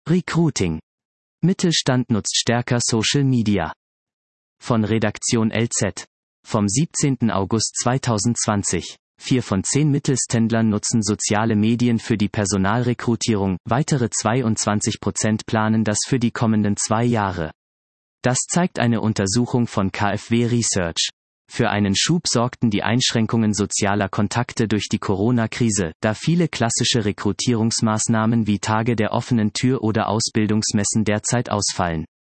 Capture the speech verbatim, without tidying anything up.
Recruiting. Mittelstand nutzt stärker Social Media. Von Redaktion L Z. Vom siebzehnten August zweitausendzwanzig. Vier von zehn Mittelständlern nutzen soziale Medien für die Personalrekrutierung, weitere zweiundzwanzig Prozent planen das für die kommenden zwei Jahre. Das zeigt eine Untersuchung von K f W Research. Für einen Schub sorgten die Einschränkungen sozialer Kontakte durch die Corona-Krise, da viele klassische Rekrutierungsmaßnahmen wie Tage der offenen Tür oder Ausbildungsmessen derzeit ausfallen.